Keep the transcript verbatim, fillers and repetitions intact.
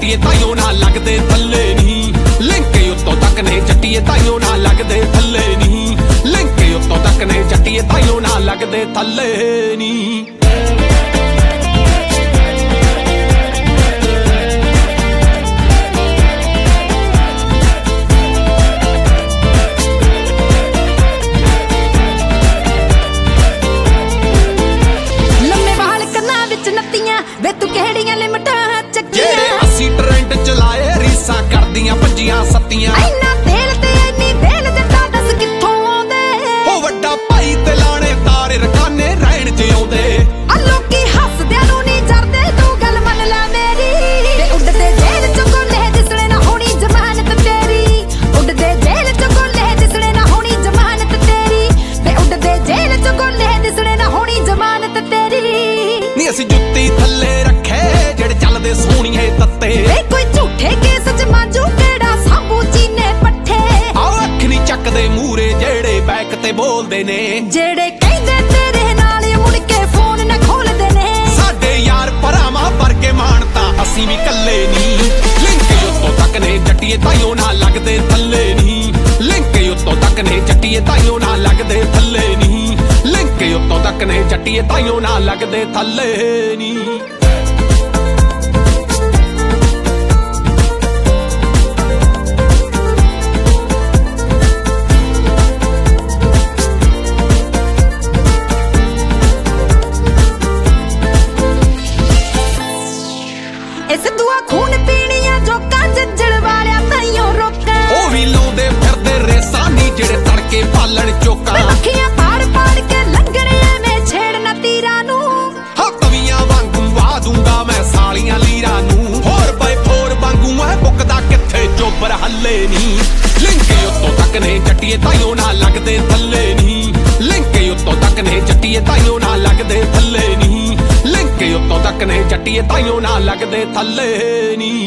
ਜੱਟੀਏ ਤਾਈਓ ਨਾ ਲੱਗਦੇ ਥੱਲੇ ਨੀ ਲਿੰਕ ਉੱਤੋਂ ਤੱਕ ਨੇ ਜੱਟੀਏ ਤਾਈਓ ਨਾ ਲੱਗਦੇ ਥੱਲੇ ਨੀ ਲਿੰਕ ਉੱਤੋਂ ਤੱਕ ਨੇ ਜੱਟੀਏ ਤਾਈਓ ਨਾ ਲੱਗਦੇ ਥੱਲੇ ਨੀ ਵੇ ਤੂੰ ਕਿਹੜੀਆਂ ਲਿਮਟਾਂ ਚੱਕੀਆਂ ਜਿਹੜੇ ਅਸੀਂ ਟ੍ਰੈਂਡ ਚਲਾਏ ਰੀਸਾਂ ਕਰਦੀਆਂ ਭੱਜੀਆਂ ਸੱਤੀਆਂ ਇੰਨਾ ਤੇਲ ਤੇ ਇੰਨੀ ਤੇਲ ਜੱਟਾ ਦੱਸ ਕਿੱਥੋਂ ਆਉਂਦੇ ਉਹ ਵੱਡਾ ਭਾਈ ਤੇ ਲਾਣੇ ਤਾਰੇ ਰਕਾਨੇ ਰਹਿਣ ਚ ਆਉਂਦੇ ਆ ਲੋਕੀ ਹੱਸਦਿਆਂ ਨੂੰ ਨਹੀਂ ਜਰਦੇ ਤੂੰ ਗੱਲ ਮੰਨ ਲੈ ਮੇਰੀ ਵੇ ਉੱਡਦੇ ਜੇਲ੍ਹ ਚੋਂ ਗੋਲੇ ਦਿਸਣੇ ਨਾ ਹੋਣੀ ਜ਼ਮਾਨਤ ਤੇਰੀ ਉੱਡਦੇ ਜੇਲ੍ਹ ਚੋਂ ਗੋਲੇ ਦਿਸਣੇ ਨਾ ਹੋਣੀ ਜ਼ਮਾਨਤ ਤੇਰੀ ਵੇ ਉੱਡਦੇ ਜੇਲ੍ਹ ਚੋਂ ਗੋਲੇ ਦਿਸਣੇ ਨਾ ਹੋਣੀ ਜ਼ਮਾਨਤ ਤੇਰੀ ਨੀ ਅਸੀਂ ਜੁੱਤੀ ਥੱਲੇ ਰੱਖੇ ਜਿਹੜੇ ਚੱਲਦੇ ਸੋਹਣੀਏ ਤੱਤੇ ਵੇ ਕੋਈ ਝੂਠੇ ਕੇਸ ਚ ਮਾਂਜੂ ਕਿਹੜਾ ਸਾਬੂ ਚੀਨੇ ਪੱਠੇ ਆਹ ਅੱਖ ਨੀ ਚੱਕਦੇ ਮੂਰੇ ਜਿਹੜੇ ਬੈਕ ਤੇ ਬੋਲਦੇ ਨੇ ਜਿਹੜੇ ਕਹਿੰਦੇ ਤੇਰੇ ਨਾਲ ਮੁੜ ਕੇ ਫੋਨ ਨਾ ਖੋਲਦੇ ਨੇ ਸਾਡੇ ਯਾਰ ਭਰਾਵਾਂ ਵਰਗੇ ਮਾਣ ਤਾਂ ਅਸੀਂ ਵੀ ਕੱਲੇ ਨੀ ਲਿੰਕ ਉੱਤੋਂ ਤੱਕ ਨੇ ਜੱਟੀਏ ਤਾਈਓ ਨਾ ਲੱਗਦੇ ਥੱਲੇ ਨੀ ਲਿੰਕ ਉੱਤੋਂ ਤੱਕ ਨੇ ਜੱਟੀਏ ਤਾਈਓ ਨਾ ਲੱਗਦੇ ਥੱਲੇ ਨੀ ਲਿੰਕ ਉੱਤੋਂ ਤੱਕ ਨੇ ਜੱਟੀਏ ਤਾਈਓ ਨਾ ਲੱਗਦੇ ਥੱਲੇ ਨੀ ਇਸ ਦੁਆ ਖੂਨ ਪੀਣੀਆਂ ਜੋਕਾਂ ਜੱਜਲ ਵਾਲਿਆਂ ਤਾਈਓ ਰੋਕਾਂ ਉਹ ਵੀ ਲਾਉਂਦੇ ਫਿਰਦੇ ਰੇਸਾਂ ਨੀ ਜਿਹੜੇ ਤੜਕੇ ਪਾਲਣ ਚੋਕਾਂ ਅੱਖੀਆਂ ਪਾੜ ਪਾੜ ਕੇ ਲੰਗੜੇ ਐਵੇਂ ਛੇੜਨਾ ਤੀਰਾਂ ਨੂੰ ਹਾਂ ਤਵੀਆਂ ਵਾਂਗੂ ਵਾ ਦੂੰਗਾ ਮੈਂ ਸਾਲੀਆਂ ਲੀਰਾਂ ਨੂੰ ਹੋਰ ਬਾਈ ਫੋਰ ਵਾਂਗੂ ਮੈਂ ਬੁੱਕਦਾ ਕਿੱਥੇ ਚੋਬਰ ਹੱਲੇ ਨੀ ਲਿੰਕ ਉੱਤੋਂ ਤੱਕ ਨੇ ਜੱਟੀਏ ਤਾਈਓ ਨਾ ਲੱਗਦੇ ਥੱਲੇ ਨੀ ਲਿੰਕ ਉੱਤੋਂ ਤੱਕ ਨੇ ਜੱਟੀਏ ਤਾਈਓ ਨਾ ਲੱਗਦੇ ਥੱਲੇ ਨੀ ਲਿੰਕ ਉੱਤੋਂ ਤੱਕ ਨੇ ਜੱਟੀਏ ਤਾਈਓ ਨਾ ਲੱਗਦੇ ਥੱਲੇ ਨੀ